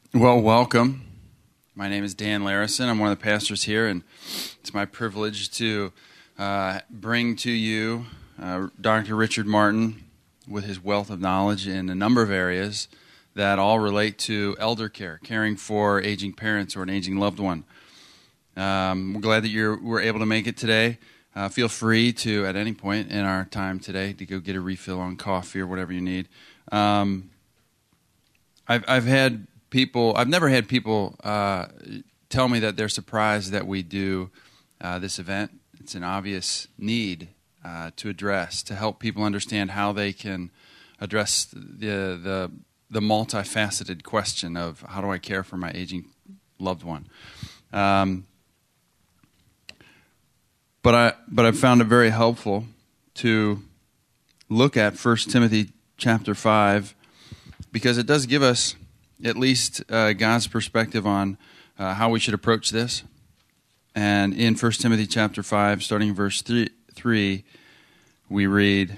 Well, welcome. My name is Dan Larison. I'm one of the pastors here, and it's my privilege to bring to you Dr. Richard Martin with his wealth of knowledge in a number of areas that all relate to elder care, caring for aging parents or an aging loved one. We're glad that you were able to make it today. Feel free to, at any point in our time today, to go get a refill on coffee or whatever you need. I've never had people tell me that they're surprised that we do this event. It's an obvious need to address, to help people understand how they can address the multifaceted question of how do I care for my aging loved one. But I've found it very helpful to look at 1 Timothy chapter 5 because it does give us at least God's perspective on how we should approach this. And in 1 Timothy chapter 5, starting in verse 3, we read,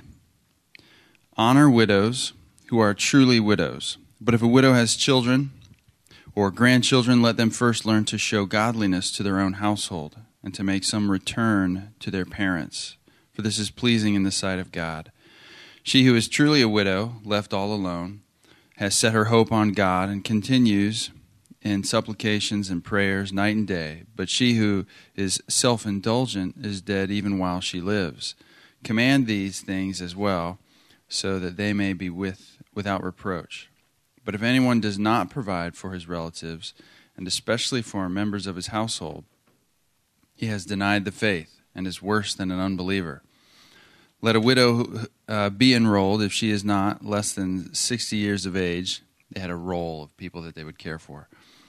"Honor widows who are truly widows. But if a widow has children or grandchildren, let them first learn to show godliness to their own household and to make some return to their parents, for this is pleasing in the sight of God. She who is truly a widow, left all alone, has set her hope on God and continues in supplications and prayers night and day. But she who is self-indulgent is dead even while she lives. Command these things as well, so that they may be without reproach. But if anyone does not provide for his relatives, and especially for members of his household, he has denied the faith and is worse than an unbeliever. Let a widow be enrolled if she is not less than 60 years of age." They had a roll of people that they would care for.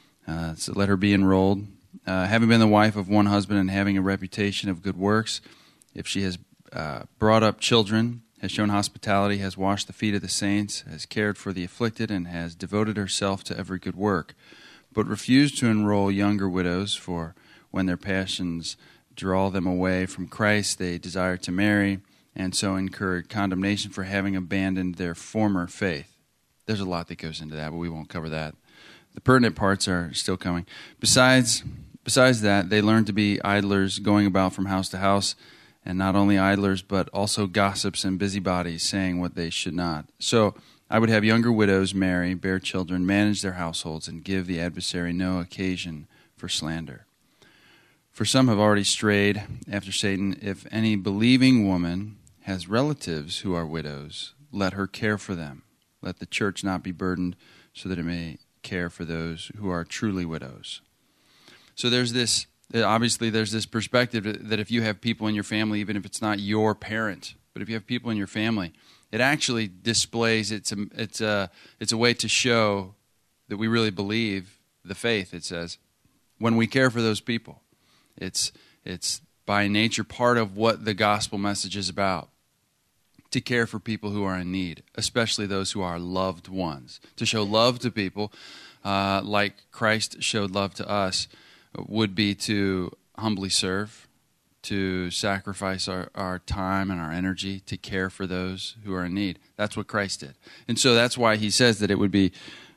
So let her be enrolled, having been the wife of one husband and having a reputation of good works. If she has brought up children, has shown hospitality, has washed the feet of the saints, has cared for the afflicted, and has devoted herself to every good work. But refuse to enroll younger widows, for when their passions draw them away from Christ, they desire to marry, and so incur condemnation for having abandoned their former faith. There's a lot that goes into that, but we won't cover that. The pertinent parts are still coming. Besides that, they learn to be idlers, going about from house to house, and not only idlers, but also gossips and busybodies, saying what they should not. So I would have younger widows marry, bear children, manage their households, and give the adversary no occasion for slander. For some have already strayed after Satan. If any believing woman has relatives who are widows, let her care for them. Let the church not be burdened, so that it may care for those who are truly widows." So there's this perspective that if you have people in your family, even if it's not your parent, but if you have people in your family, it actually displays, it's a way to show that we really believe the faith, it says, when we care for those people. It's by nature part of what the gospel message is about, to care for people who are in need, especially those who are loved ones. To show love to people like Christ showed love to us would be to humbly serve, to sacrifice our time and our energy to care for those who are in need. That's what Christ did. And so that's why he says that it would be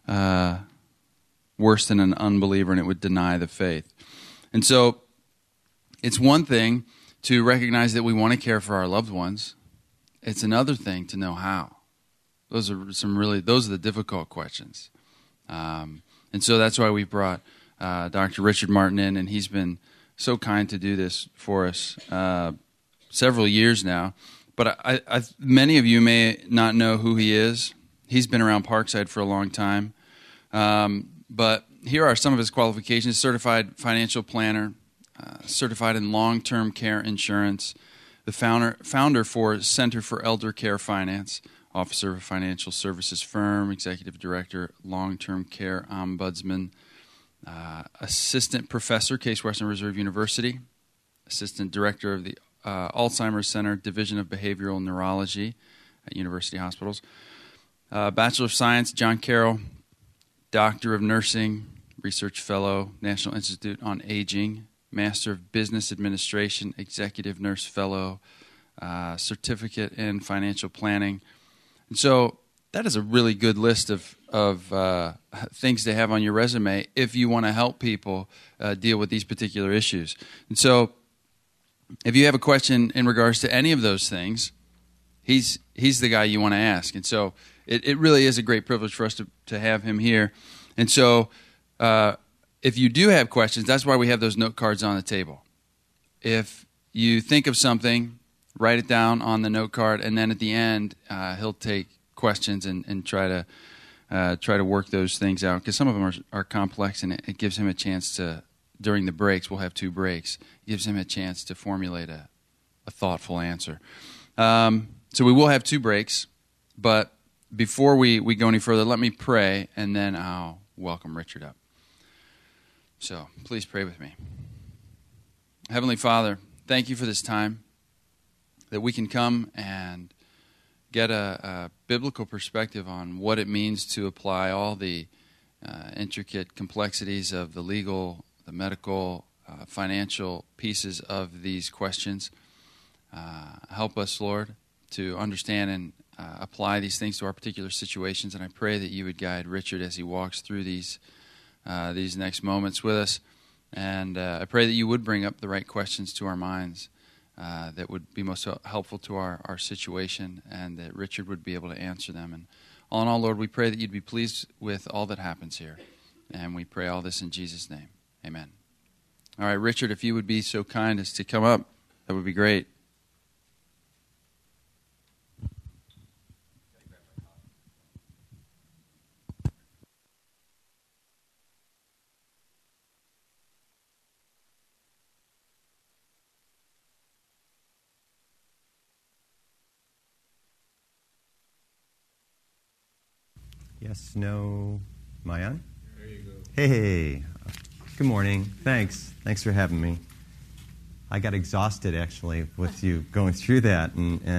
worse than an unbeliever and it would deny the faith. And so it's one thing to recognize that we want to care for our loved ones. It's another thing to know how. Those are the difficult questions. And so that's why we brought Dr. Richard Martin in, and he's been so kind to do this for us several years now. But many of you may not know who he is. He's been around Parkside for a long time. But here are some of his qualifications: certified financial planner, certified in long-term care insurance, the founder for Center for Elder Care Finance, officer of a financial services firm, executive director, long-term care ombudsman, assistant professor, Case Western Reserve University, assistant director of the Alzheimer's Center, Division of Behavioral Neurology at University Hospitals, Bachelor of Science, John Carroll, Doctor of Nursing, Research Fellow, National Institute on Aging, Master of Business Administration, Executive Nurse Fellow, Certificate in Financial Planning. And so that is a really good list of things to have on your resume if you want to help people deal with these particular issues. And so if you have a question in regards to any of those things, he's the guy you want to ask. And so it really is a great privilege for us to have him here. And so if you do have questions, that's why we have those note cards on the table. If you think of something, write it down on the note card, and then at the end, he'll take questions and try to work those things out, because some of them are complex, and it gives him a chance to, during the breaks, we'll have 2 breaks, it gives him a chance to formulate a thoughtful answer. So we will have 2 breaks, but before we go any further, let me pray, and then I'll welcome Richard up. So please pray with me. Heavenly Father, thank you for this time that we can come and get a biblical perspective on what it means to apply all the intricate complexities of the legal, the medical, financial pieces of these questions. Help us, Lord, to understand and apply these things to our particular situations. And I pray that you would guide Richard as he walks through these next moments with us. And I pray that you would bring up the right questions to our minds that would be most helpful to our situation, and that Richard would be able to answer them. And all in all, Lord, we pray that you'd be pleased with all that happens here. And we pray all this in Jesus' name. Amen. All right, Richard, if you would be so kind as to come up, that would be great. Yes, no. Am I on? There you go. Hey. Good morning. Thanks for having me. I got exhausted, actually, with you going through that,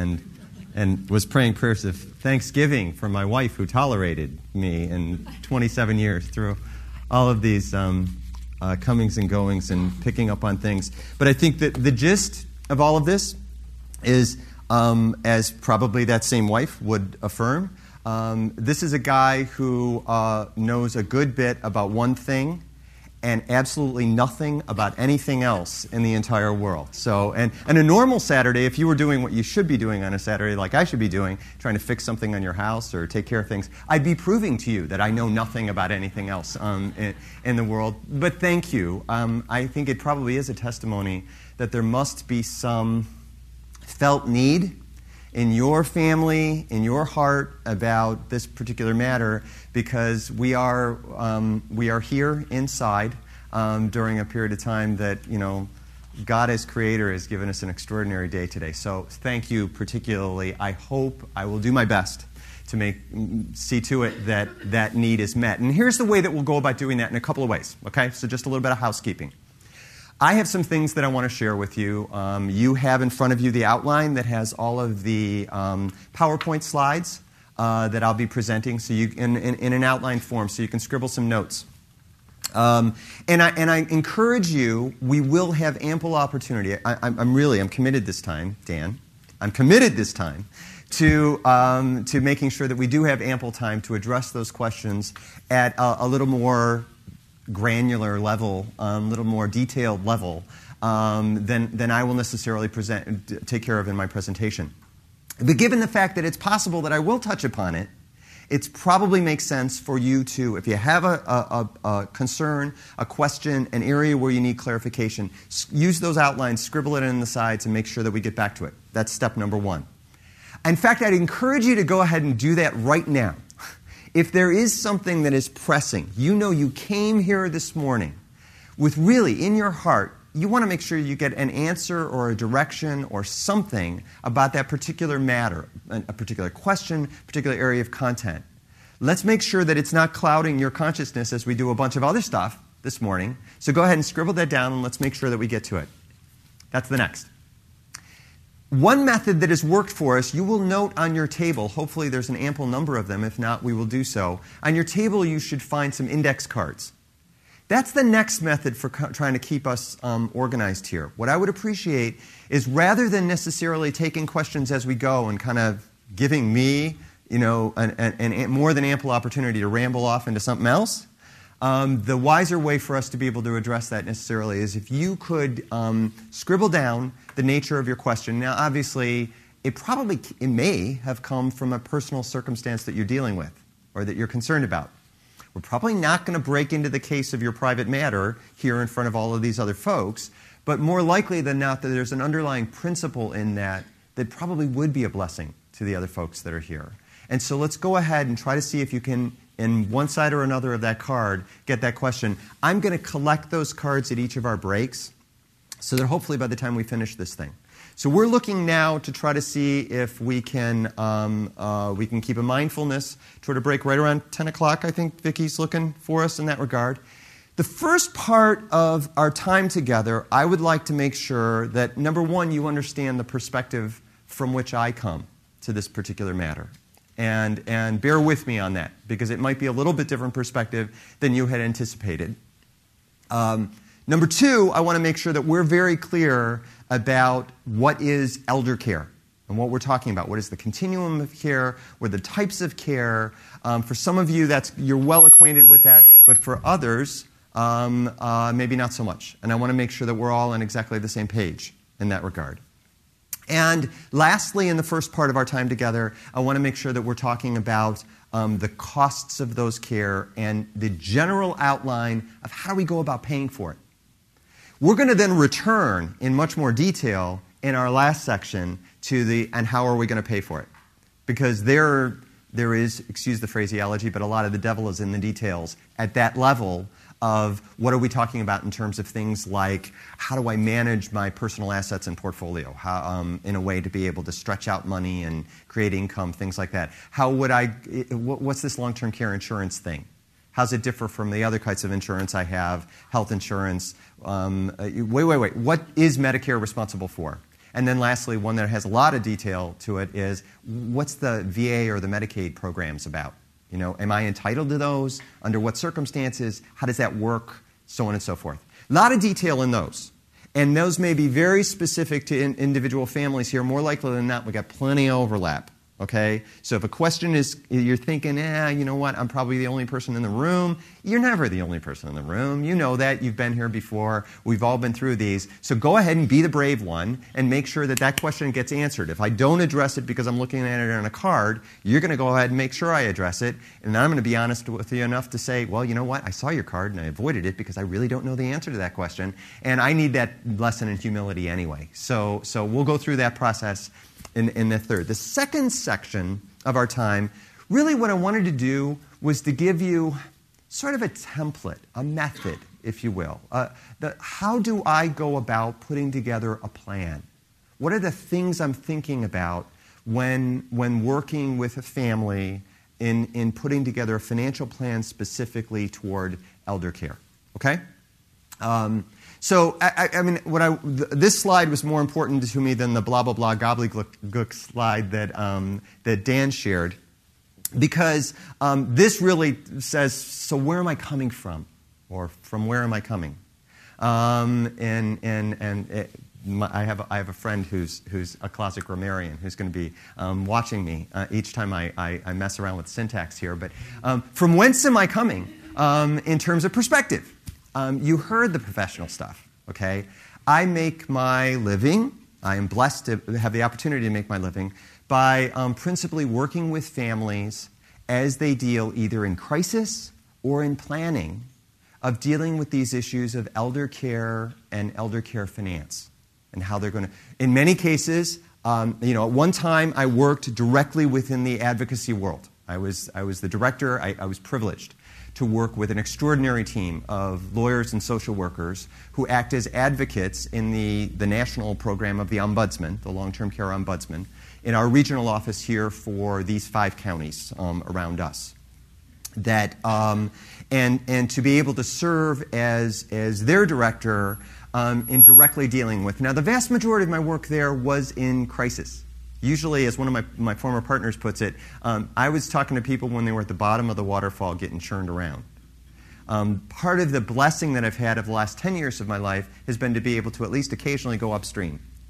and was praying prayers of thanksgiving for my wife, who tolerated me in 27 years through all of these comings and goings and picking up on things. But I think that the gist of all of this is, as probably that same wife would affirm, this is a guy who knows a good bit about one thing and absolutely nothing about anything else in the entire world. So, and a normal Saturday, if you were doing what you should be doing on a Saturday, like I should be doing, trying to fix something on your house or take care of things, I'd be proving to you that I know nothing about anything else in the world. But thank you. I think it probably is a testimony that there must be some felt need in your family, in your heart, about this particular matter, because we are here inside during a period of time that, God as Creator has given us an extraordinary day today. So thank you particularly. I hope I will do my best to see to it that need is met. And here's the way that we'll go about doing that, in a couple of ways. Okay, so just a little bit of housekeeping. I have some things that I want to share with you. You have in front of you the outline that has all of the PowerPoint slides that I'll be presenting, so you in an outline form, so you can scribble some notes. And I encourage you. We will have ample opportunity. I'm committed this time, Dan. I'm committed this time to making sure that we do have ample time to address those questions at a little more granular level, a little more detailed level than I will necessarily take care of in my presentation. But given the fact that it's possible that I will touch upon it, it probably makes sense for you to, if you have a concern, a question, an area where you need clarification, use those outlines, scribble it in the sides, and make sure that we get back to it. That's step number one. In fact, I'd encourage you to go ahead and do that right now. If there is something that is pressing, you came here this morning with really in your heart, you want to make sure you get an answer or a direction or something about that particular matter, a particular question, particular area of content. Let's make sure that it's not clouding your consciousness as we do a bunch of other stuff this morning. So go ahead and scribble that down, and let's make sure that we get to it. That's the next. One method that has worked for us, you will note on your table, hopefully there's an ample number of them, if not we will do so. On your table you should find some index cards. That's the next method for trying to keep us organized here. What I would appreciate is, rather than necessarily taking questions as we go and kind of giving me an more than ample opportunity to ramble off into something else. The wiser way for us to be able to address that necessarily is if you could scribble down the nature of your question. Now, obviously, it may have come from a personal circumstance that you're dealing with or that you're concerned about. We're probably not going to break into the case of your private matter here in front of all of these other folks, but more likely than not that there's an underlying principle in that probably would be a blessing to the other folks that are here. And so let's go ahead and try to see if you can, in one side or another of that card, get that question. I'm going to collect those cards at each of our breaks so that hopefully by the time we finish this thing. So we're looking now to try to see if we can keep a mindfulness toward a break right around 10 o'clock. I think Vicky's looking for us in that regard. The first part of our time together, I would like to make sure that, number one, you understand the perspective from which I come to this particular matter. And bear with me on that, because it might be a little bit different perspective than you had anticipated. Number two, I want to make sure that we're very clear about what is elder care and what we're talking about. What is the continuum of care? What are the types of care? For some of you, you're well acquainted with that, but for others, maybe not so much. And I want to make sure that we're all on exactly the same page in that regard. And lastly, in the first part of our time together, I want to make sure that we're talking about the costs of those care and the general outline of how do we go about paying for it. We're going to then return in much more detail in our last section to and how are we going to pay for it. Because there is, excuse the phraseology, but a lot of the devil is in the details at that level of what are we talking about in terms of things like how do I manage my personal assets and portfolio in a way to be able to stretch out money and create income, things like that. What's this long-term care insurance thing? How does it differ from the other kinds of insurance I have, health insurance? Wait. What is Medicare responsible for? And then lastly, one that has a lot of detail to it is what's the VA or the Medicaid programs about? Am I entitled to those? Under what circumstances? How does that work? So on and so forth. A lot of detail in those. And those may be very specific to individual families here. More likely than not, we've got plenty of overlap. Okay? So if a question is, you're thinking, you know what, I'm probably the only person in the room. You're never the only person in the room. You know that. You've been here before. We've all been through these. So go ahead and be the brave one and make sure that question gets answered. If I don't address it because I'm looking at it on a card, you're going to go ahead and make sure I address it. And I'm going to be honest with you enough to say, well, you know what, I saw your card and I avoided it because I really don't know the answer to that question. And I need that lesson in humility anyway. So we'll go through that process in the third. The second section of our time, really what I wanted to do was to give you sort of a template, a method, if you will. How do I go about putting together a plan? What are the things I'm thinking about when working with a family in putting together a financial plan specifically toward elder care? Okay? So, this slide was more important to me than the blah, blah, blah, gobbledygook slide that Dan shared, because this really says, so where am I coming from? Or from where am I coming? I have a friend who's a closet grammarian who's going to be watching me each time I mess around with syntax here. But from whence am I coming in terms of perspective? You heard the professional stuff, okay? I make my living, I am blessed to have the opportunity to make my living, by principally working with families as they deal either in crisis or in planning of dealing with these issues of elder care and elder care finance and how they're going to... In many cases, at one time I worked directly within the advocacy world. I was the director. I was privileged to work with an extraordinary team of lawyers and social workers who act as advocates in the national program of the Ombudsman, the Long-Term Care Ombudsman, in our regional office here for these 5 counties around us. And to be able to serve as their director in directly dealing with. Now, the vast majority of my work there was in crisis. Usually, as one of my former partners puts it, I was talking to people when they were at the bottom of the waterfall getting churned around. Part of the blessing that I've had of the last 10 years of my life has been to be able to at least occasionally go upstream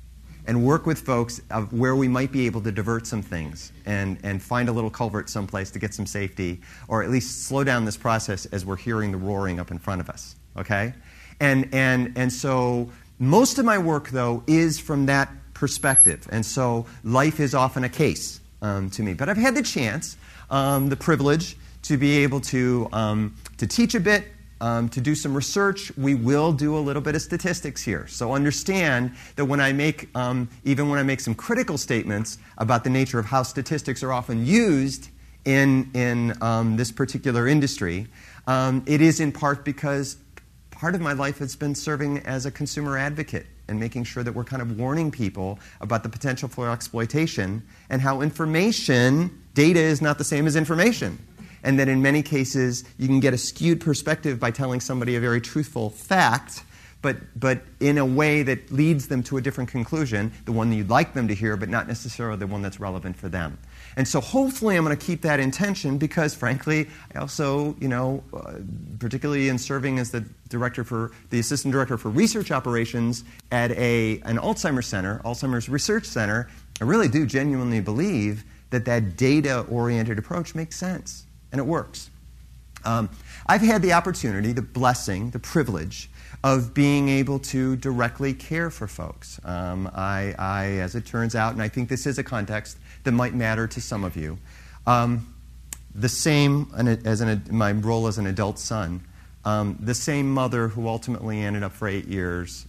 and work with folks of where we might be able to divert some things and find a little culvert someplace to get some safety, or at least slow down this process as we're hearing the roaring up in front of us, okay? And so most of my work, though, is from that perspective. And so life is often a case to me. But I've had the chance, the privilege, to be able to teach a bit, to do some research. We will do a little bit of statistics here. So understand that when I make, even when I make some critical statements about the nature of how statistics are often used in this particular industry, it is in part because part of my life has been serving as a consumer advocate and making sure that we're kind of warning people about the potential for exploitation and how data is not the same as information. And that in many cases, you can get a skewed perspective by telling somebody a very truthful fact, but in a way that leads them to a different conclusion, the one that you'd like them to hear, but not necessarily the one that's relevant for them. And so hopefully I'm going to keep that in tension because, frankly, I also, particularly in serving as the assistant director for research operations at an Alzheimer's center, Alzheimer's Research Center, I really do genuinely believe that data-oriented approach makes sense. And it works. I've had the opportunity, the blessing, the privilege of being able to directly care for folks. I, as it turns out, and I think this is a context that might matter to some of you, the same as my role as an adult son, the same mother who ultimately ended up for 8 years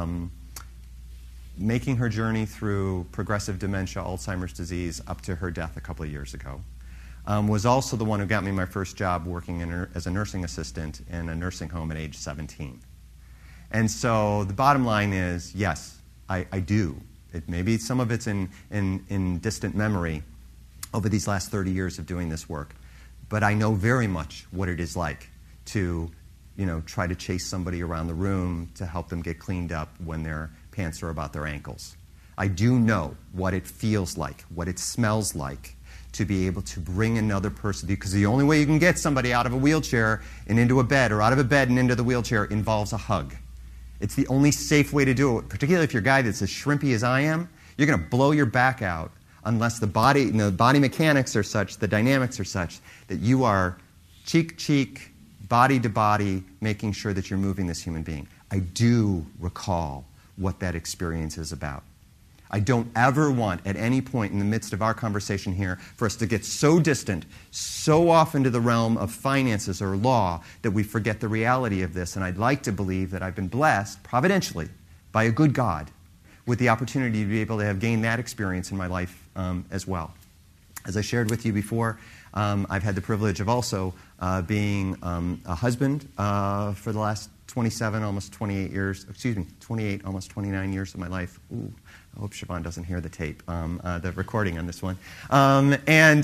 making her journey through progressive dementia, Alzheimer's disease, up to her death a couple of years ago. Was also the one who got me my first job working as a nursing assistant in a nursing home at age 17. And so the bottom line is, yes, I do. Maybe some of it's in distant memory over these last 30 years of doing this work. But I know very much what it is like to try to chase somebody around the room to help them get cleaned up when their pants are about their ankles. I do know what it feels like, what it smells like, to be able to bring another person, because the only way you can get somebody out of a wheelchair and into a bed, or out of a bed and into the wheelchair, involves a hug. It's the only safe way to do it, particularly if you're a guy that's as shrimpy as I am. You're going to blow your back out unless the body mechanics are such, the dynamics are such, that you are cheek to cheek, body to body, making sure that you're moving this human being. I do recall what that experience is about. I don't ever want, at any point in the midst of our conversation here, for us to get so distant, so off into the realm of finances or law, that we forget the reality of this. And I'd like to believe that I've been blessed, providentially, by a good God, with the opportunity to be able to have gained that experience in my life as well. As I shared with you before, I've had the privilege of also being a husband for the last 28, almost 29 years of my life. Ooh. I hope Siobhan doesn't hear the tape, the recording on this one. And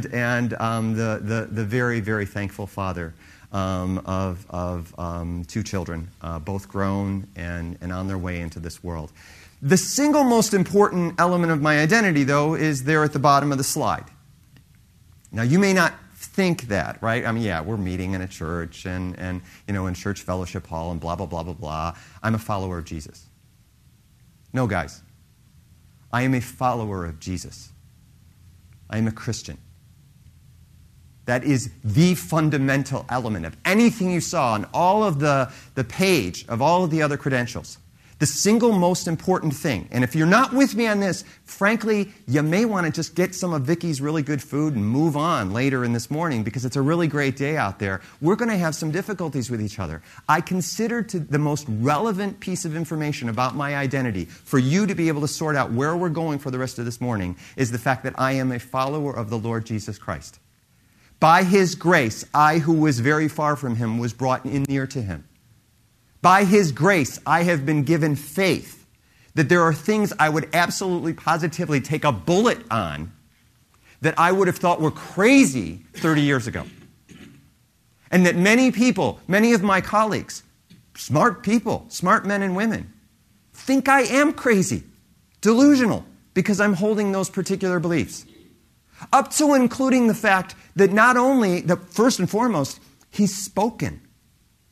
the very, very thankful father of 2 children, both grown and on their way into this world. The single most important element of my identity, though, is there at the bottom of the slide. Now, you may not think that, right? I mean, yeah, we're meeting in a church and in church fellowship hall and blah, blah, blah, blah, blah. I'm a follower of Jesus. No, guys. I am a follower of Jesus. I am a Christian. That is the fundamental element of anything you saw on all of the page of all of the other credentials. The single most important thing. And if you're not with me on this, frankly, you may want to just get some of Vicky's really good food and move on later in this morning because it's a really great day out there. We're going to have some difficulties with each other. I consider the most relevant piece of information about my identity for you to be able to sort out where we're going for the rest of this morning is the fact that I am a follower of the Lord Jesus Christ. By His grace, I, who was very far from Him, was brought in near to Him. By His grace, I have been given faith that there are things I would absolutely positively take a bullet on that I would have thought were crazy 30 years ago. And that many people, many of my colleagues, smart people, smart men and women, think I am crazy, delusional, because I'm holding those particular beliefs. Up to and including the fact that not only, that first and foremost, He's spoken.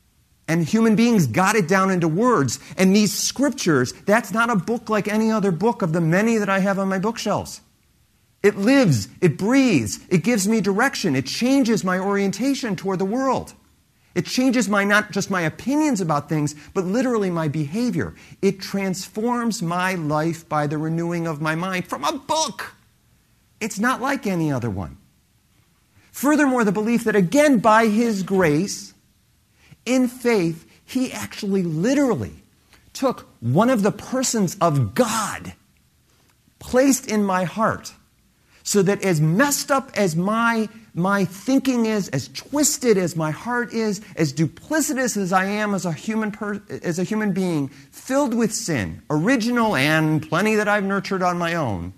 And human beings got it down into words. And these scriptures, that's not a book like any other book of the many that I have on my bookshelves. It lives, it breathes, it gives me direction, it changes my orientation toward the world. It changes not just my opinions about things, but literally my behavior. It transforms my life by the renewing of my mind from a book. It's not like any other one. Furthermore, the belief that, again, by His grace, in faith, He actually literally took one of the persons of God, placed in my heart, so that as messed up as my thinking is, as twisted as my heart is, as duplicitous as I am as a human being, filled with sin, original and plenty that I've nurtured on my own,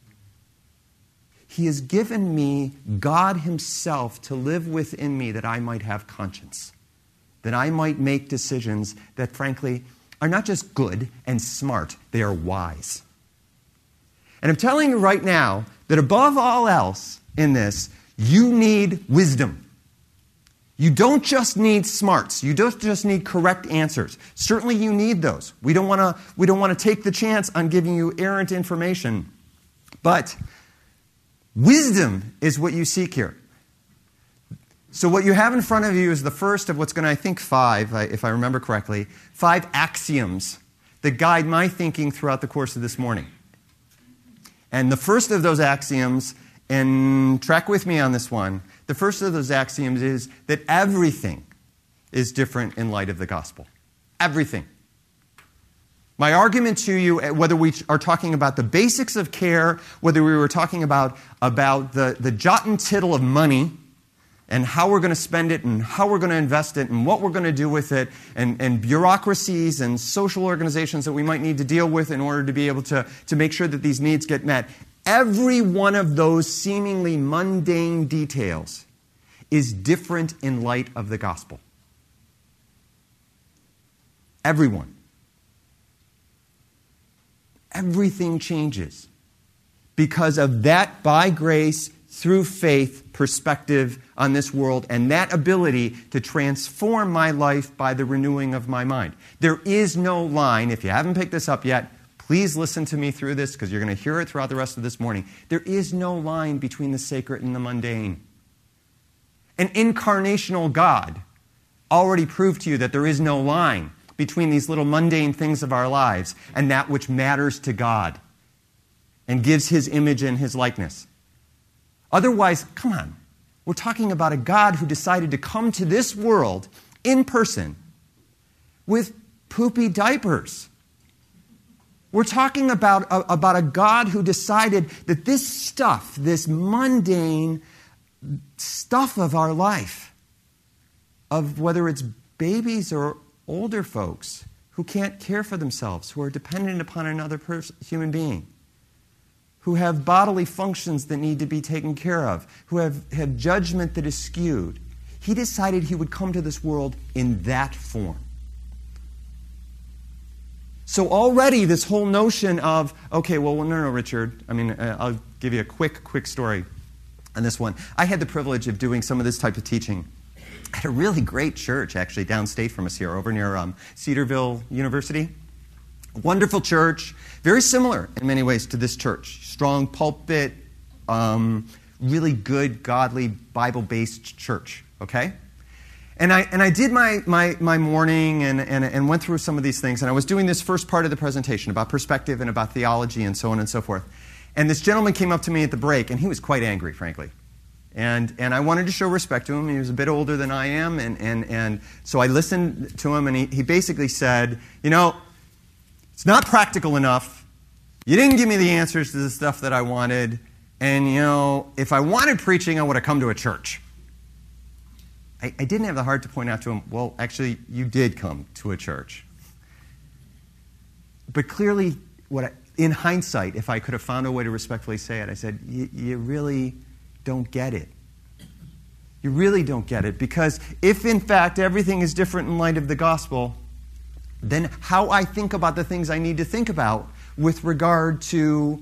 He has given me God Himself to live within me that I might have conscience, that I might make decisions that, frankly, are not just good and smart, they are wise. And I'm telling you right now that above all else in this, you need wisdom. You don't just need smarts. You don't just need correct answers. Certainly you need those. We don't want to take the chance on giving you errant information. But wisdom is what you seek here. So what you have in front of you is the first of what's going to, I think, 5, if I remember correctly, 5 axioms that guide my thinking throughout the course of this morning. And the first of those axioms, and track with me on this one, the first of those axioms is that everything is different in light of the gospel. Everything. My argument to you, whether we are talking about the basics of care, whether we were talking about the jot and tittle of money, and how we're going to spend it, and how we're going to invest it, and what we're going to do with it, and bureaucracies and social organizations that we might need to deal with in order to be able to make sure that these needs get met. Every one of those seemingly mundane details is different in light of the gospel. Everyone. Everything changes because of that, by grace, through faith, perspective on this world, and that ability to transform my life by the renewing of my mind. There is no line. If you haven't picked this up yet, please listen to me through this, because you're going to hear it throughout the rest of this morning. There is no line between the sacred and the mundane. An incarnational God already proved to you that there is no line between these little mundane things of our lives and that which matters to God and gives His image and His likeness. Otherwise, come on, we're talking about a God who decided to come to this world in person with poopy diapers. We're talking about a God who decided that this stuff, this mundane stuff of our life, of whether it's babies or older folks who can't care for themselves, who are dependent upon another human being, who have bodily functions that need to be taken care of, who have judgment that is skewed. He decided He would come to this world in that form. So already this whole notion of, okay, well, no, Richard, I'll give you a quick story on this one. I had the privilege of doing some of this type of teaching at a really great church, actually, downstate from us here, over near Cedarville University. Wonderful church, very similar in many ways to this church. Strong pulpit, really good, godly, Bible-based church, okay? And I did my morning and went through some of these things, and I was doing this first part of the presentation about perspective and about theology and so on and so forth. And this gentleman came up to me at the break, and he was quite angry, frankly. And I wanted to show respect to him. He was a bit older than I am, and so I listened to him, and he basically said, it's not practical enough. You didn't give me the answers to the stuff that I wanted. And, if I wanted preaching, I would have come to a church. I didn't have the heart to point out to him, well, actually, you did come to a church. But clearly, in hindsight, if I could have found a way to respectfully say it, I said, you really don't get it. You really don't get it. Because if, in fact, everything is different in light of the gospel, then how I think about the things I need to think about with regard to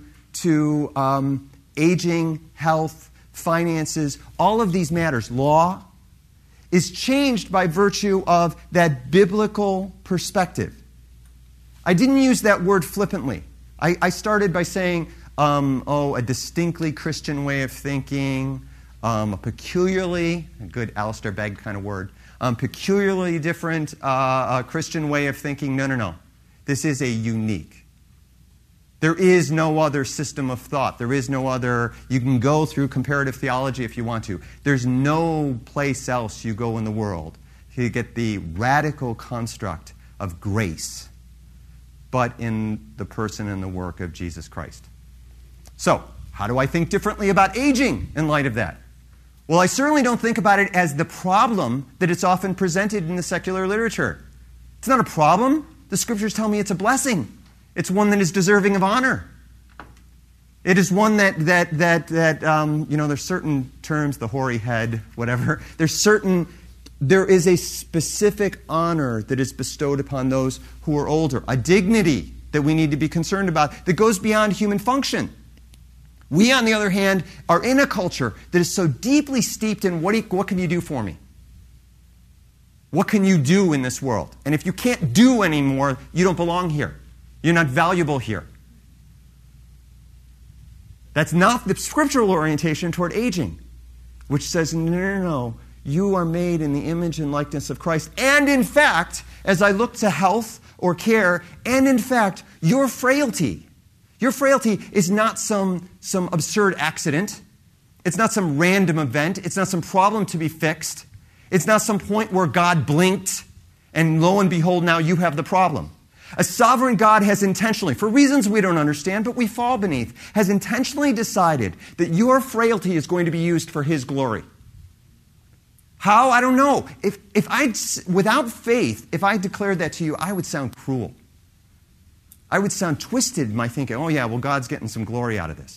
aging, health, finances, all of these matters, law, is changed by virtue of that biblical perspective. I didn't use that word flippantly. I started by saying, a distinctly Christian way of thinking, a peculiarly, a good Alistair Begg kind of word, peculiarly different Christian way of thinking. No. This is a unique. There is no other system of thought. There is no other. You can go through comparative theology if you want to. There's no place else you go in the world to get the radical construct of grace, but in the person and the work of Jesus Christ. So, how do I think differently about aging in light of that? Well, I certainly don't think about it as the problem that it's often presented in the secular literature. It's not a problem. The Scriptures tell me it's a blessing. It's one that is deserving of honor. It is one that there's certain terms, the hoary head, whatever. There is a specific honor that is bestowed upon those who are older, a dignity that we need to be concerned about that goes beyond human function. We, on the other hand, are in a culture that is so deeply steeped in what can you do for me? What can you do in this world? And if you can't do anymore, you don't belong here. You're not valuable here. That's not the scriptural orientation toward aging, which says, no. You are made in the image and likeness of Christ. And in fact, as I look to health or care, and in fact, your frailty is not some absurd accident. It's not some random event. It's not some problem to be fixed. It's not some point where God blinked and lo and behold, now you have the problem. A sovereign God has intentionally, for reasons we don't understand, but we fall beneath, has intentionally decided that your frailty is going to be used for His glory. How? I don't know. Without faith, if I declared that to you, I would sound cruel. I would sound twisted in my thinking, God's getting some glory out of this.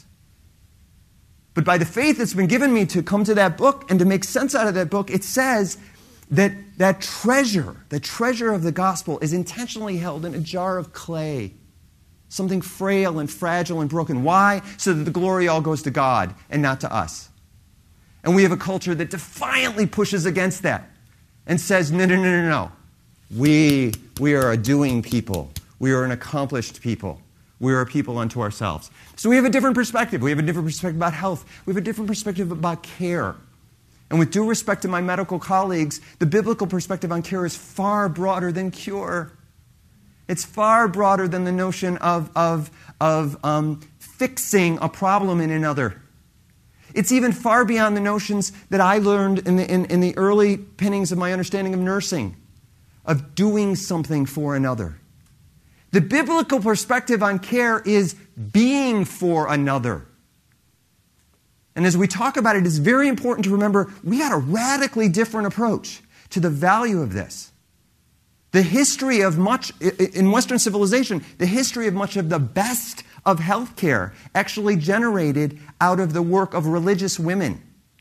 But by the faith that's been given me to come to that book and to make sense out of that book, it says that treasure, the treasure of the gospel, is intentionally held in a jar of clay. Something frail and fragile and broken. Why? So that the glory all goes to God and not to us. And we have a culture that defiantly pushes against that and says, no. We are a doing people. We are an accomplished people. We are a people unto ourselves. So we have a different perspective. We have a different perspective about health. We have a different perspective about care. And with due respect to my medical colleagues, the biblical perspective on care is far broader than cure. It's far broader than the notion of fixing a problem in another. It's even far beyond the notions that I learned in the early pinnings of my understanding of nursing, of doing something for another. The biblical perspective on care is being for another. And as we talk about it, it's very important to remember we had a radically different approach to the value of this. The history of much, in Western civilization, the history of much of the best of healthcare actually generated out of the work of religious women.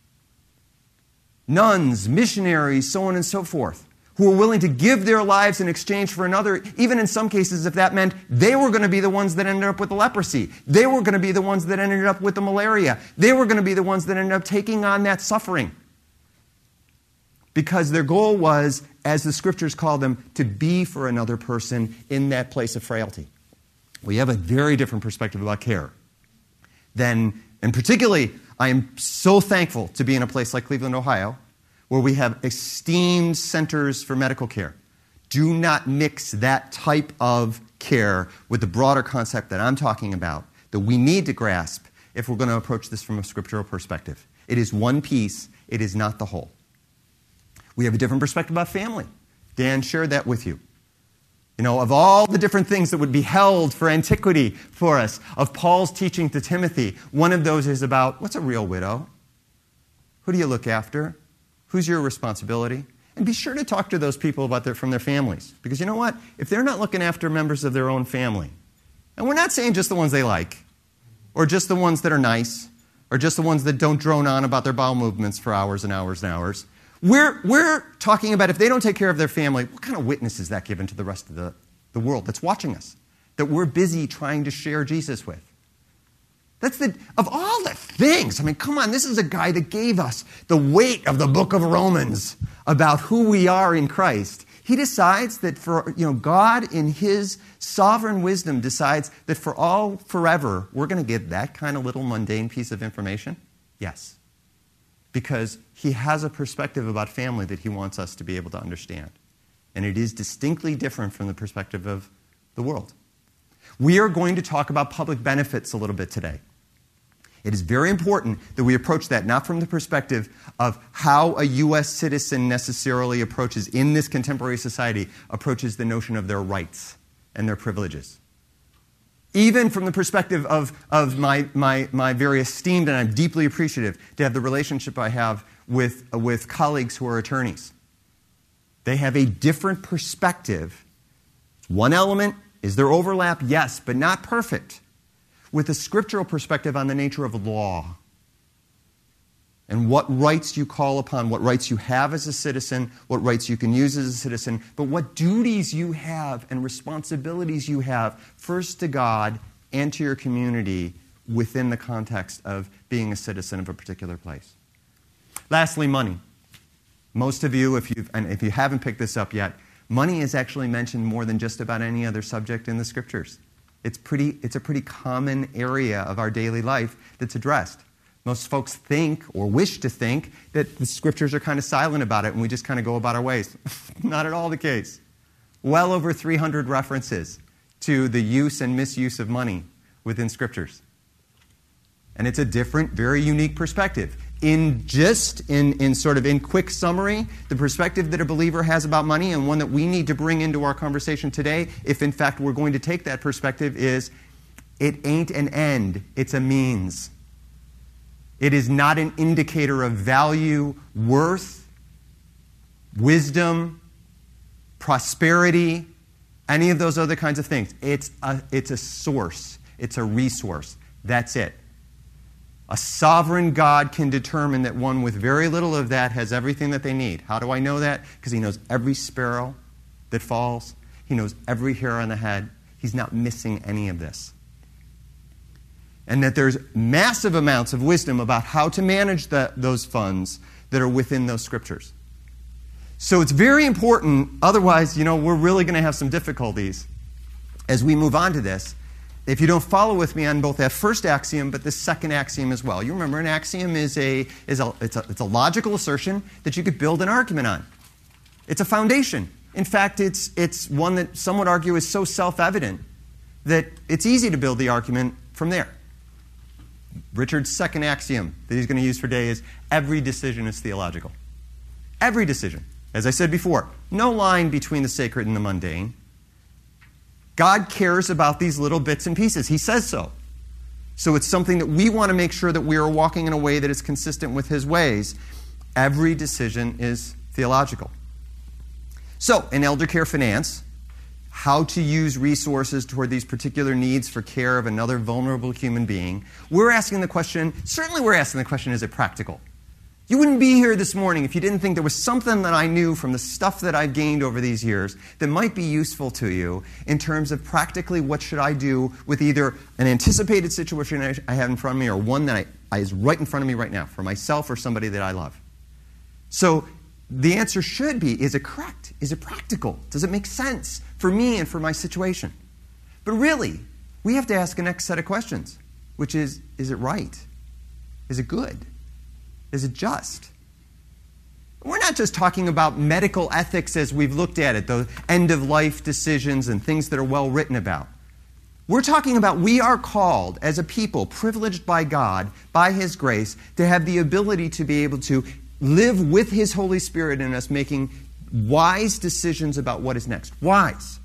Nuns, missionaries, so on and so forth, who were willing to give their lives in exchange for another, even in some cases if that meant they were going to be the ones that ended up with the leprosy. They were going to be the ones that ended up with the malaria. They were going to be the ones that ended up taking on that suffering. Because their goal was, as the Scriptures call them, to be for another person in that place of frailty. We have a very different perspective about care. And particularly, I am so thankful to be in a place like Cleveland, Ohio, where we have esteemed centers for medical care. Do not mix that type of care with the broader concept that I'm talking about, that we need to grasp if we're going to approach this from a scriptural perspective. It is one piece. It is not the whole. We have a different perspective about family. Dan shared that with you. Of all the different things that would be held for antiquity for us, of Paul's teaching to Timothy, one of those is about, what's a real widow? Who do you look after? Who's your responsibility? And be sure to talk to those people from their families. Because you know what? If they're not looking after members of their own family, and we're not saying just the ones they like, or just the ones that are nice, or just the ones that don't drone on about their bowel movements for hours and hours and hours. We're talking about if they don't take care of their family, what kind of witness is that given to the rest of the world that's watching us, that we're busy trying to share Jesus with? Of all the things, come on, this is a guy that gave us the weight of the book of Romans about who we are in Christ, he decides that God in his sovereign wisdom decides that for all forever, we're going to get that kind of little mundane piece of information? Yes. Because he has a perspective about family that he wants us to be able to understand. And it is distinctly different from the perspective of the world. We are going to talk about public benefits a little bit today. It is very important that we approach that not from the perspective of how a U.S. citizen necessarily approaches, in this contemporary society, approaches the notion of their rights and their privileges. Even from the perspective of my very esteemed, and I'm deeply appreciative to have the relationship I have with colleagues who are attorneys. They have a different perspective. One element, is there overlap? Yes, but not perfect. With a scriptural perspective on the nature of law and what rights you call upon, what rights you have as a citizen, what rights you can use as a citizen, but what duties you have and responsibilities you have, first to God and to your community within the context of being a citizen of a particular place. Lastly, money. Most of you, if you haven't picked this up yet, money is actually mentioned more than just about any other subject in the Scriptures. It's a pretty common area of our daily life that's addressed. Most folks think, or wish to think, that the Scriptures are kind of silent about it and we just kind of go about our ways. Not at all the case. Well over 300 references to the use and misuse of money within Scriptures. And it's a different, very unique perspective. In quick summary, the perspective that a believer has about money, and one that we need to bring into our conversation today, if in fact we're going to take that perspective, is it ain't an end, it's a means. It is not an indicator of value, worth, wisdom, prosperity, any of those other kinds of things. It's a source. It's a resource. That's it. A sovereign God can determine that one with very little of that has everything that they need. How do I know that? Because he knows every sparrow that falls. He knows every hair on the head. He's not missing any of this. And that there's massive amounts of wisdom about how to manage those funds that are within those scriptures. So it's very important, otherwise, we're really going to have some difficulties as we move on to this. If you don't follow with me on both that first axiom, but the second axiom as well. You remember an axiom is a logical assertion that you could build an argument on. It's a foundation. In fact, it's one that some would argue is so self-evident that it's easy to build the argument from there. Richard's second axiom that he's going to use for today is every decision is theological. Every decision. As I said before, no line between the sacred and the mundane. God cares about these little bits and pieces. He says so. So it's something that we want to make sure that we are walking in a way that is consistent with his ways. Every decision is theological. So, in elder care finance, how to use resources toward these particular needs for care of another vulnerable human being, we're asking the question, is it practical? You wouldn't be here this morning if you didn't think there was something that I knew from the stuff that I've gained over these years that might be useful to you in terms of practically what should I do with either an anticipated situation I have in front of me or one that is right in front of me right now for myself or somebody that I love. So the answer should be, is it correct? Is it practical? Does it make sense for me and for my situation? But really, we have to ask the next set of questions, which is it right? Is it good? Is it just? We're not just talking about medical ethics as we've looked at it, the end-of-life decisions and things that are well written about. We're talking about we are called as a people, privileged by God, by his grace, to have the ability to be able to live with his Holy Spirit in us, making wise decisions about what is next. Wise.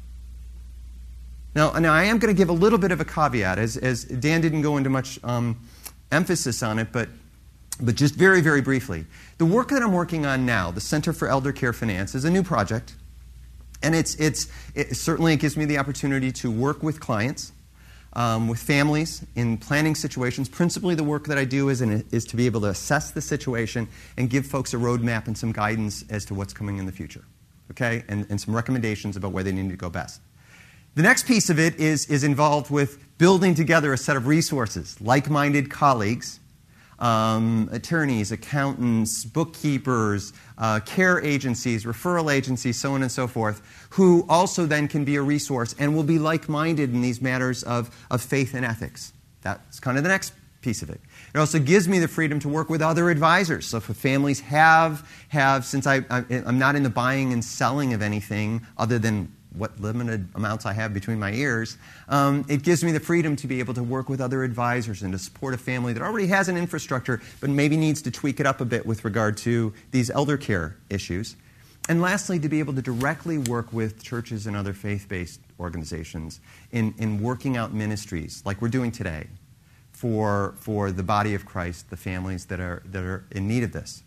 Now I am going to give a little bit of a caveat, as Dan didn't go into much emphasis on it, but just very, very briefly. The work that I'm working on now, the Center for Elder Care Finance, is a new project. And it certainly gives me the opportunity to work with clients, with families in planning situations. Principally, the work that I do is to be able to assess the situation and give folks a roadmap and some guidance as to what's coming in the future, okay? And some recommendations about where they need to go best. The next piece of it is involved with building together a set of resources, like-minded colleagues, attorneys, accountants, bookkeepers, care agencies, referral agencies, so on and so forth, who also then can be a resource and will be like-minded in these matters of faith and ethics. That's kind of the next piece of it. It also gives me the freedom to work with other advisors. So if families have since I'm not in the buying and selling of anything other than what limited amounts I have between my ears, it gives me the freedom to be able to work with other advisors and to support a family that already has an infrastructure but maybe needs to tweak it up a bit with regard to these elder care issues. And lastly, to be able to directly work with churches and other faith-based organizations in working out ministries like we're doing today for the body of Christ, the families that are in need of this.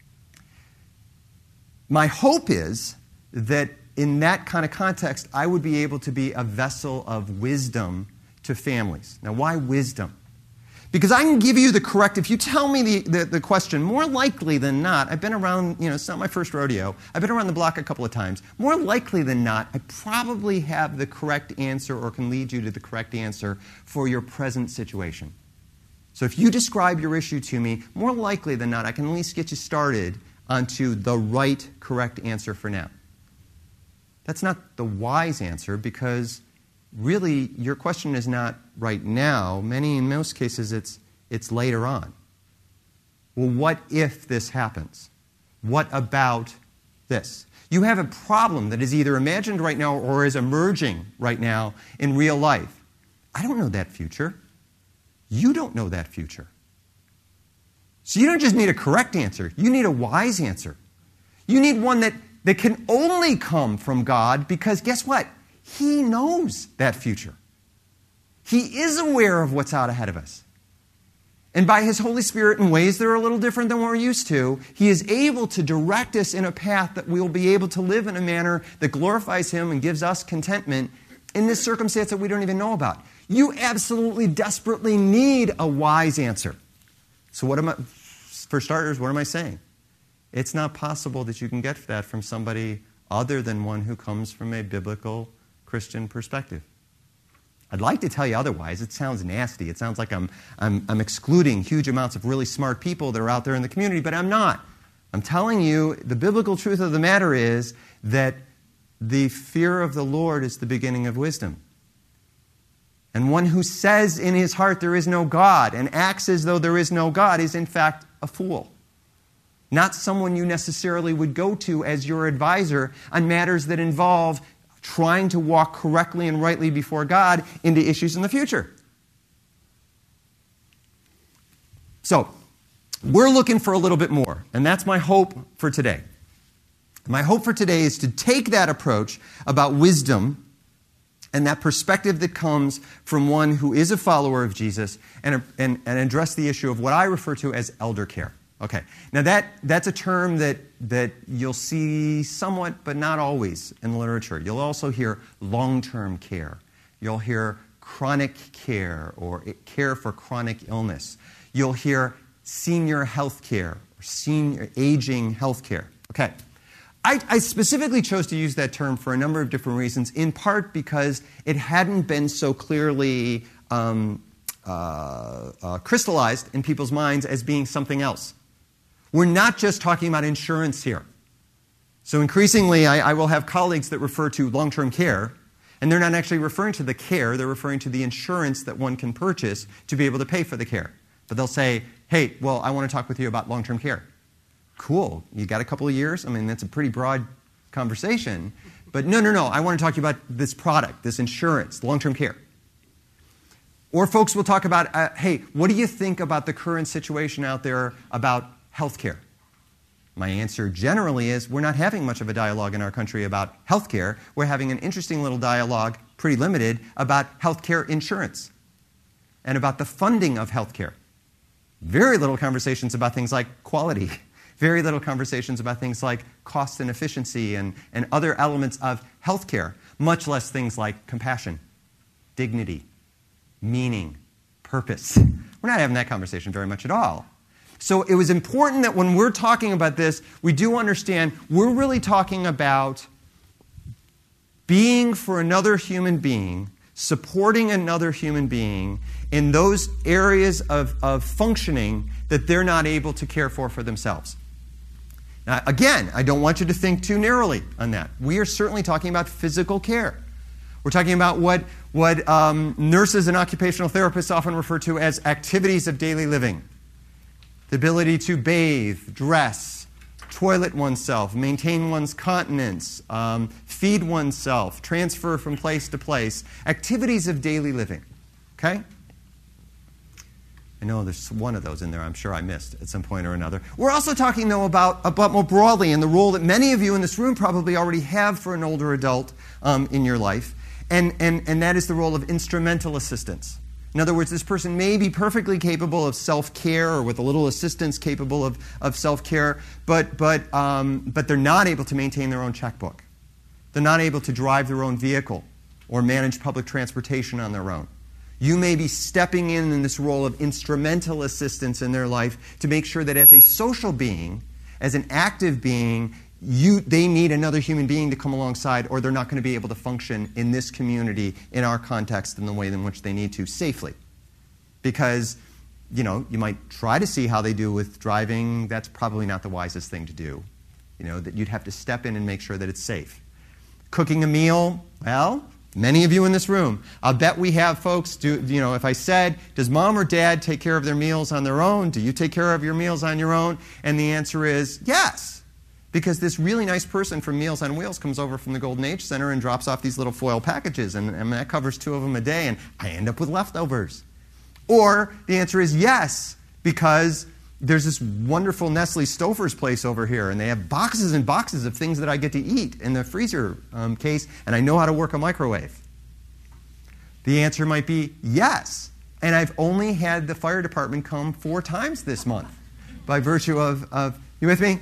My hope is that in that kind of context, I would be able to be a vessel of wisdom to families. Now, why wisdom? Because I can give you the correct, if you tell me the question, more likely than not, I've been around, it's not my first rodeo, I've been around the block a couple of times, more likely than not, I probably have the correct answer or can lead you to the correct answer for your present situation. So if you describe your issue to me, more likely than not, I can at least get you started onto the right, correct answer for now. That's not the wise answer because really your question is not right now. In most cases, it's later on. Well, what if this happens? What about this? You have a problem that is either imagined right now or is emerging right now in real life. I don't know that future. You don't know that future. So you don't just need a correct answer. You need a wise answer. You need one that can only come from God because guess what? He knows that future. He is aware of what's out ahead of us. And by His Holy Spirit in ways that are a little different than what we're used to, He is able to direct us in a path that we will be able to live in a manner that glorifies Him and gives us contentment in this circumstance that we don't even know about. You absolutely desperately need a wise answer. So for starters, what am I saying? It's not possible that you can get that from somebody other than one who comes from a biblical Christian perspective. I'd like to tell you otherwise. It sounds nasty. It sounds like I'm excluding huge amounts of really smart people that are out there in the community, but I'm not. I'm telling you the biblical truth of the matter is that the fear of the Lord is the beginning of wisdom. And one who says in his heart there is no God and acts as though there is no God is in fact a fool. Not someone you necessarily would go to as your advisor on matters that involve trying to walk correctly and rightly before God into issues in the future. So, we're looking for a little bit more, and that's my hope for today. My hope for today is to take that approach about wisdom and that perspective that comes from one who is a follower of Jesus and address the issue of what I refer to as elder care. Okay, now that's a term that you'll see somewhat, but not always in the literature. You'll also hear long-term care. You'll hear chronic care or care for chronic illness. You'll hear senior health care or senior aging health care. Okay, I specifically chose to use that term for a number of different reasons, in part because it hadn't been so clearly crystallized in people's minds as being something else. We're not just talking about insurance here. So increasingly, I will have colleagues that refer to long-term care, and they're not actually referring to the care, they're referring to the insurance that one can purchase to be able to pay for the care. But they'll say, hey, well, I want to talk with you about long-term care. Cool. You got a couple of years? I mean, that's a pretty broad conversation. But no, I want to talk to you about this product, this insurance, long-term care. Or folks will talk about, hey, what do you think about the current situation out there about healthcare? My answer generally is we're not having much of a dialogue in our country about healthcare. We're having an interesting little dialogue, pretty limited, about healthcare insurance and about the funding of healthcare. Very little conversations about things like quality. Very little conversations about things like cost and efficiency and other elements of healthcare, much less things like compassion, dignity, meaning, purpose. We're not having that conversation very much at all. So it was important that when we're talking about this, we do understand we're really talking about being for another human being supporting another human being in those areas of functioning that they're not able to care for themselves. Now, again, I don't want you to think too narrowly on that. We are certainly talking about physical care. We're talking about what nurses and occupational therapists often refer to as activities of daily living. The ability to bathe, dress, toilet oneself, maintain one's continence, feed oneself, transfer from place to place. Activities of daily living. Okay? I know there's one of those in there I'm sure I missed at some point or another. We're also talking, though, about more broadly in the role that many of you in this room probably already have for an older adult in your life, and that is the role of instrumental assistance. In other words, this person may be perfectly capable of self-care or with a little assistance capable of self-care, but they're not able to maintain their own checkbook. They're not able to drive their own vehicle or manage public transportation on their own. You may be stepping in this role of instrumental assistance in their life to make sure that as a social being, as an active being, they need another human being to come alongside, or they're not going to be able to function in this community, in our context, in the way in which they need to, safely. Because, you might try to see how they do with driving. That's probably not the wisest thing to do. That you'd have to step in and make sure that it's safe. Cooking a meal, well, many of you in this room, I'll bet we have folks, if I said, does mom or dad take care of their meals on their own? Do you take care of your meals on your own? And the answer is yes. Because this really nice person from Meals on Wheels comes over from the Golden Age Center and drops off these little foil packages, and that covers 2 of them a day, and I end up with leftovers. Or the answer is yes, because there's this wonderful Nestle Stouffer's place over here, and they have boxes and boxes of things that I get to eat in the freezer case, and I know how to work a microwave. The answer might be yes, and I've only had the fire department come 4 times this month by virtue of you with me?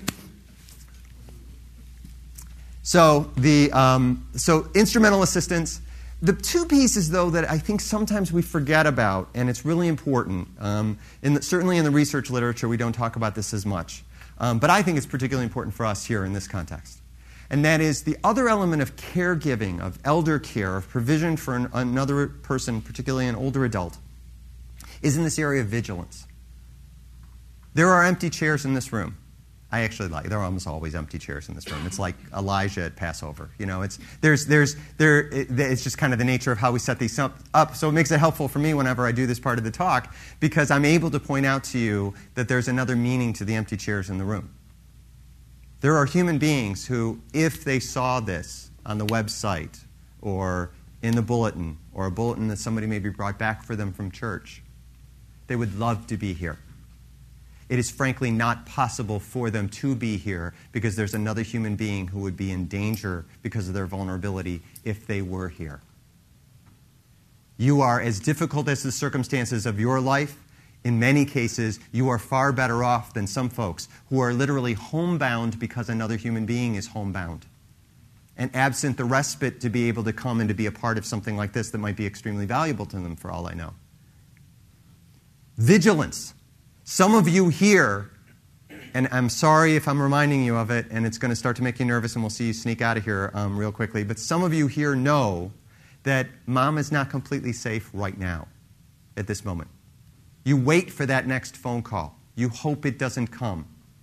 So so instrumental assistance. The 2 pieces, though, that I think sometimes we forget about, and it's really important, certainly in the research literature we don't talk about this as much, but I think it's particularly important for us here in this context. And that is the other element of caregiving, of elder care, of provision for another person, particularly an older adult, is in this area of vigilance. There are empty chairs in this room. I actually like. There are almost always empty chairs in this room. It's like Elijah at Passover. It's just kind of the nature of how we set these up. So it makes it helpful for me whenever I do this part of the talk, because I'm able to point out to you that there's another meaning to the empty chairs in the room. There are human beings who, if they saw this on the website or in the bulletin, or a bulletin that somebody maybe brought back for them from church, they would love to be here. It is frankly not possible for them to be here because there's another human being who would be in danger because of their vulnerability if they were here. You are as difficult as the circumstances of your life. In many cases, you are far better off than some folks who are literally homebound because another human being is homebound, and absent the respite to be able to come and to be a part of something like this that might be extremely valuable to them, for all I know. Vigilance. Some of you here, and I'm sorry if I'm reminding you of it, and it's going to start to make you nervous, and we'll see you sneak out of here real quickly, but some of you here know that mom is not completely safe right now, at this moment. You wait for that next phone call. You hope it doesn't come.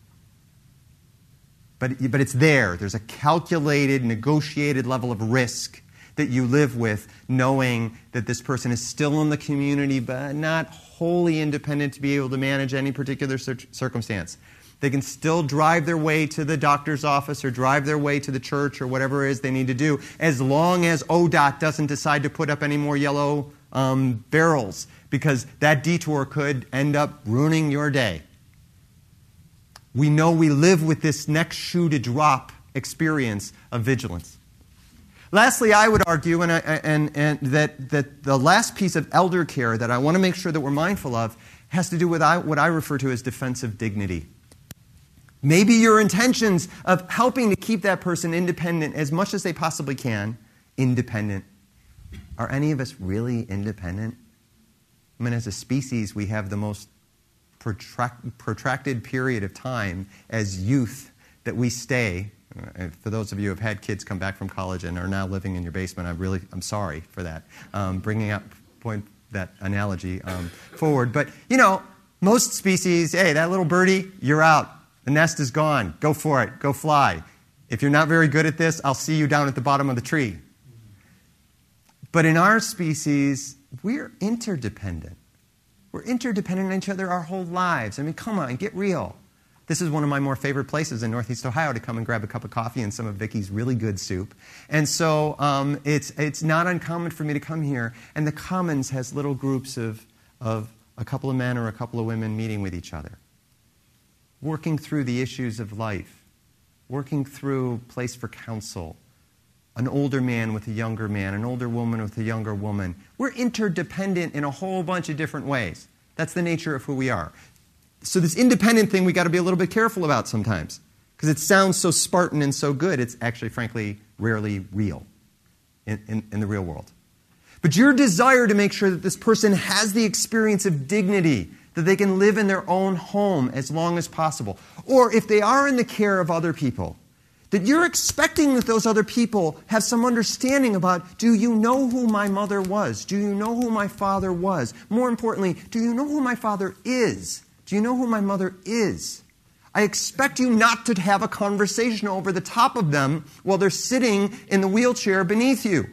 But it's there. There's a calculated, negotiated level of risk that you live with, knowing that this person is still in the community but not wholly independent to be able to manage any particular circumstance. They can still drive their way to the doctor's office or drive their way to the church or whatever it is they need to do, as long as ODOT doesn't decide to put up any more yellow barrels, because that detour could end up ruining your day. We know we live with this next shoe to drop experience of vigilance. Lastly, I would argue, and that the last piece of elder care that I want to make sure that we're mindful of has to do with what I refer to as defensive dignity. Maybe your intentions of helping to keep that person independent as much as they possibly can, independent. Are any of us really independent? I mean, as a species, we have the most protracted period of time as youth that we stay For those of you who have had kids come back from college and are now living in your basement, I'm sorry for that, bringing up that analogy forward. But, most species, hey, that little birdie, you're out. The nest is gone. Go for it. Go fly. If you're not very good at this, I'll see you down at the bottom of the tree. But in our species, we're interdependent. We're interdependent on each other our whole lives. I mean, come on, get real. This is one of my more favorite places in Northeast Ohio to come and grab a cup of coffee and some of Vicky's really good soup. And so it's not uncommon for me to come here. And the Commons has little groups of a couple of men or a couple of women meeting with each other, working through the issues of life, working through place for counsel, an older man with a younger man, an older woman with a younger woman. We're interdependent in a whole bunch of different ways. That's the nature of who we are. So this independent thing we got to be a little bit careful about sometimes, because it sounds so Spartan and so good. It's actually, frankly, rarely real in the real world. But your desire to make sure that this person has the experience of dignity, that they can live in their own home as long as possible, or if they are in the care of other people, that you're expecting that those other people have some understanding about, do you know who my mother was? Do you know who my father was? More importantly, do you know who my father is? Do you know who my mother is? I expect you not to have a conversation over the top of them while they're sitting in the wheelchair beneath you.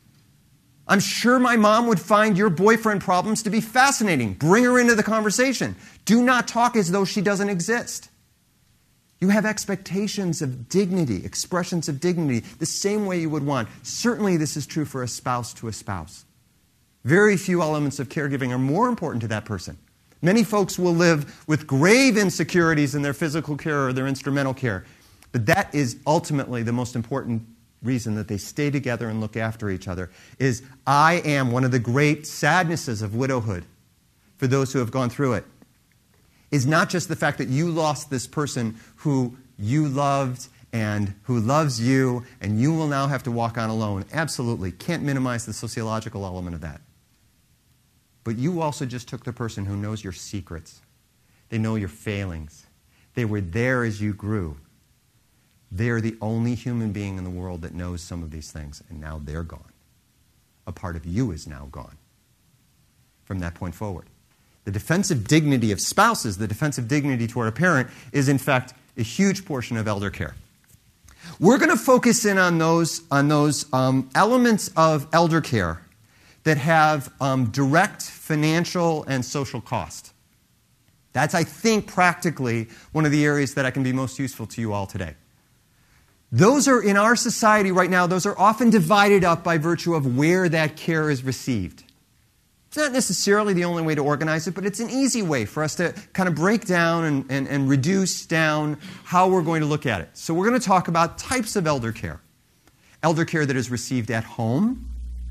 I'm sure my mom would find your boyfriend problems to be fascinating. Bring her into the conversation. Do not talk as though she doesn't exist. You have expectations of dignity, expressions of dignity, the same way you would want. Certainly this is true for a spouse to a spouse. Very few elements of caregiving are more important to that person. Many folks will live with grave insecurities in their physical care or their instrumental care. But that is ultimately the most important reason that they stay together and look after each other. Is I am one of the great sadnesses of widowhood for those who have gone through it. Is not just the fact that you lost this person who you loved and who loves you, and you will now have to walk on alone. Absolutely. Can't minimize the sociological element of that. But you also just took the person who knows your secrets. They know your failings. They were there as you grew. They are the only human being in the world that knows some of these things, and now they're gone. A part of you is now gone from that point forward. The defensive dignity of spouses, the defensive dignity toward a parent, is in fact a huge portion of elder care. We're going to focus in on those elements of elder care that have direct financial and social cost. That's, I think, practically one of the areas that I can be most useful to you all today. Those are, in our society right now, those are often divided up by virtue of where that care is received. It's not necessarily the only way to organize it, but it's an easy way for us to kind of break down and reduce down how we're going to look at it. So we're going to talk about types of elder care. Elder care that is received at home.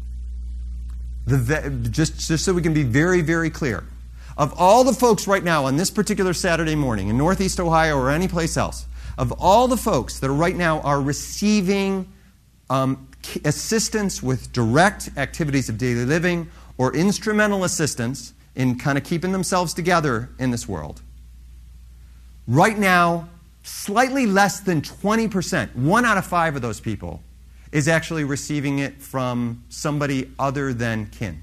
Just so we can be very, very clear. Of all the folks right now on this particular Saturday morning in Northeast Ohio or any place else, of all the folks that right now are receiving assistance with direct activities of daily living or instrumental assistance in kind of keeping themselves together in this world, right now, slightly less than 20%, 1 out of 5 of those people, is actually receiving it from somebody other than kin.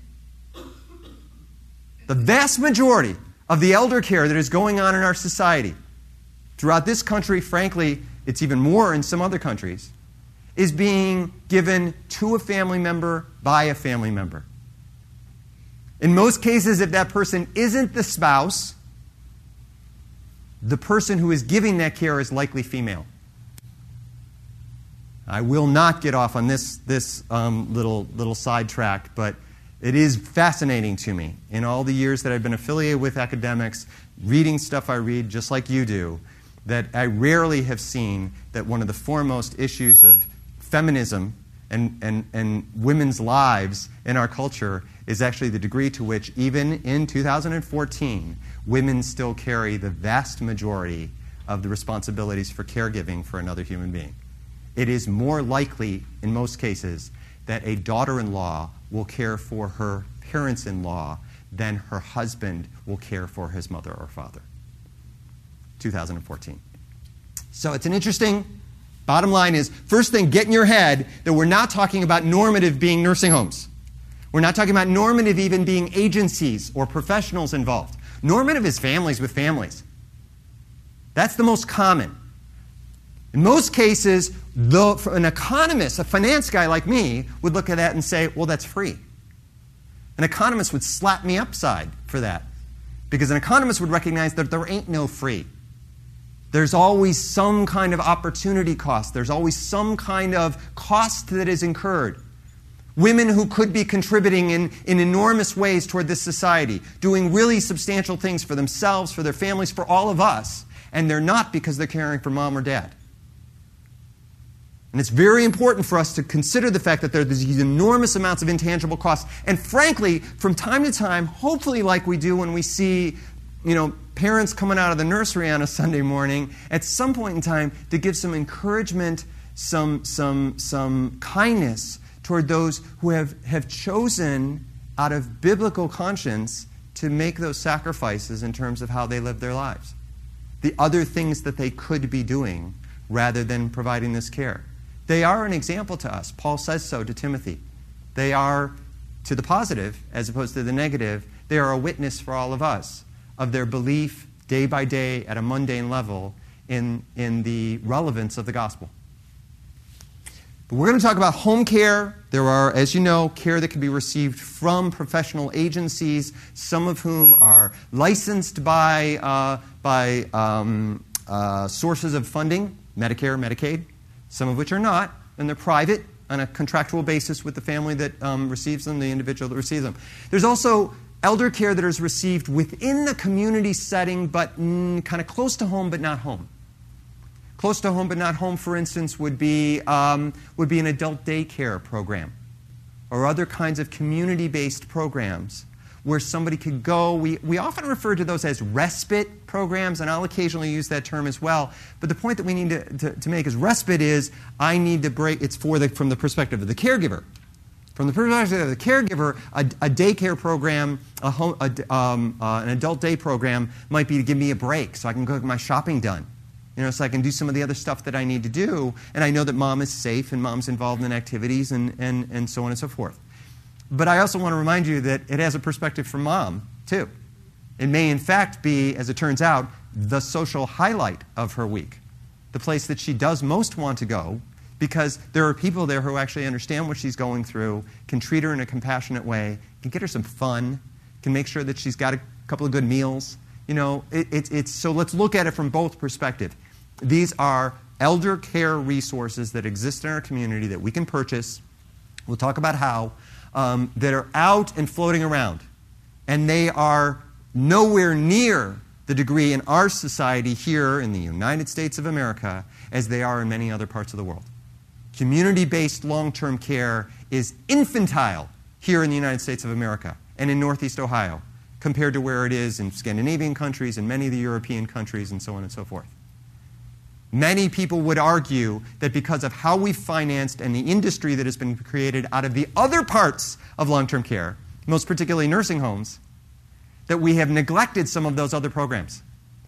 The vast majority of the elder care that is going on in our society, throughout this country, frankly, it's even more in some other countries, is being given to a family member by a family member. In most cases, if that person isn't the spouse, the person who is giving that care is likely female. I will not get off on this little sidetrack, but it is fascinating to me in all the years that I've been affiliated with academics, reading stuff I read just like you do, that I rarely have seen that one of the foremost issues of feminism and women's lives in our culture is actually the degree to which, even in 2014, women still carry the vast majority of the responsibilities for caregiving for another human being. It is more likely, in most cases, that a daughter-in-law will care for her parents-in-law than her husband will care for his mother or father. 2014. So it's an interesting Bottom line is, first thing, get in your head that we're not talking about normative being nursing homes. We're not talking about normative even being agencies or professionals involved. Normative is families with families. That's the most common. In most cases, an economist, a finance guy like me, would look at that and say, well, that's free. An economist would slap me upside for that, because an economist would recognize that there ain't no free. There's always some kind of opportunity cost. There's always some kind of cost that is incurred. Women who could be contributing in enormous ways toward this society, doing really substantial things for themselves, for their families, for all of us, and they're not because they're caring for mom or dad. And it's very important for us to consider the fact that there are these enormous amounts of intangible costs. And frankly, from time to time, hopefully like we do when we see, parents coming out of the nursery on a Sunday morning, at some point in time, to give some encouragement, some kindness toward those who have chosen out of biblical conscience to make those sacrifices in terms of how they live their lives. The other things that they could be doing rather than providing this care. They are an example to us. Paul says so to Timothy. They are, to the positive as opposed to the negative, they are a witness for all of us of their belief day by day at a mundane level in the relevance of the gospel. But we're going to talk about home care. There are, as you know, care that can be received from professional agencies, some of whom are licensed by sources of funding, Medicare, Medicaid, some of which are not, and they're private on a contractual basis with the family that receives them, the individual that receives them. There's also elder care that is received within the community setting, but kind of close to home, but not home. Close to home, but not home, for instance, would be an adult daycare program or other kinds of community-based programs where somebody could go. We often refer to those as respite programs, and I'll occasionally use that term as well. But the point that we need to make is respite is I need to break. It's from the perspective of the caregiver. From the perspective of the caregiver, a daycare program, an adult day program might be to give me a break so I can go get my shopping done. So I can do some of the other stuff that I need to do, and I know that mom is safe and mom's involved in activities and so on and so forth. But I also want to remind you that it has a perspective for mom, too. It may, in fact, be, as it turns out, the social highlight of her week, the place that she does most want to go, because there are people there who actually understand what she's going through, can treat her in a compassionate way, can get her some fun, can make sure that she's got a couple of good meals. So let's look at it from both perspectives. These are elder care resources that exist in our community that we can purchase. We'll talk about how, that are out and floating around. And they are nowhere near the degree in our society here in the United States of America as they are in many other parts of the world. Community-based long-term care is infantile here in the United States of America and in Northeast Ohio compared to where it is in Scandinavian countries and many of the European countries and so on and so forth. Many people would argue that because of how we've financed and the industry that has been created out of the other parts of long-term care, most particularly nursing homes, that we have neglected some of those other programs.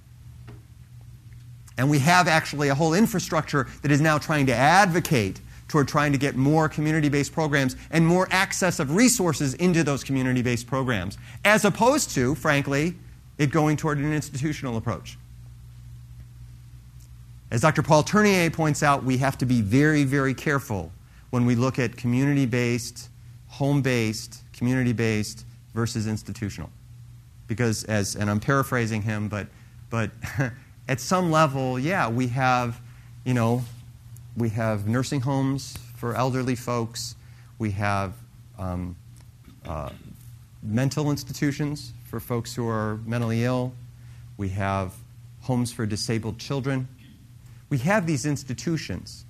And we have actually a whole infrastructure that is now trying to advocate toward trying to get more community-based programs and more access of resources into those community-based programs, as opposed to, frankly, it going toward an institutional approach. As Dr. Paul Tournier points out, we have to be very, very careful when we look at community-based, home-based, community-based versus institutional. Because, and I'm paraphrasing him, but at some level, yeah, we have nursing homes for elderly folks. We have mental institutions for folks who are mentally ill. We have homes for disabled children. We have these institutions,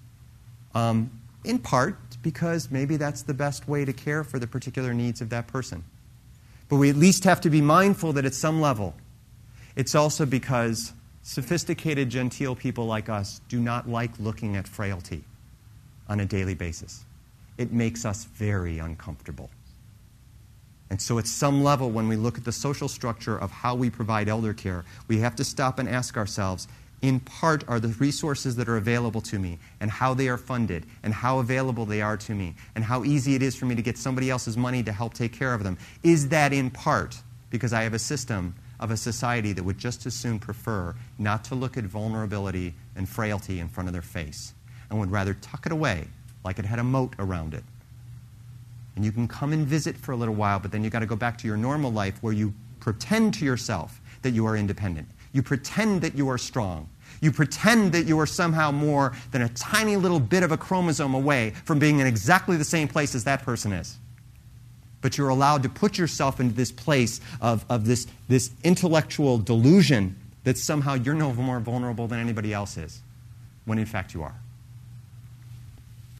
in part because maybe that's the best way to care for the particular needs of that person. But we at least have to be mindful that at some level, it's also because sophisticated, genteel people like us do not like looking at frailty on a daily basis. It makes us very uncomfortable. And so at some level, when we look at the social structure of how we provide elder care, we have to stop and ask ourselves, in part, are the resources that are available to me and how they are funded and how available they are to me and how easy it is for me to get somebody else's money to help take care of them, is that in part because I have a system of a society that would just as soon prefer not to look at vulnerability and frailty in front of their face and would rather tuck it away like it had a moat around it. And you can come and visit for a little while, but then you've got to go back to your normal life where you pretend to yourself that you are independent. You pretend that you are strong. You pretend that you are somehow more than a tiny little bit of a chromosome away from being in exactly the same place as that person is. But you're allowed to put yourself into this place of this intellectual delusion that somehow you're no more vulnerable than anybody else is, when in fact you are.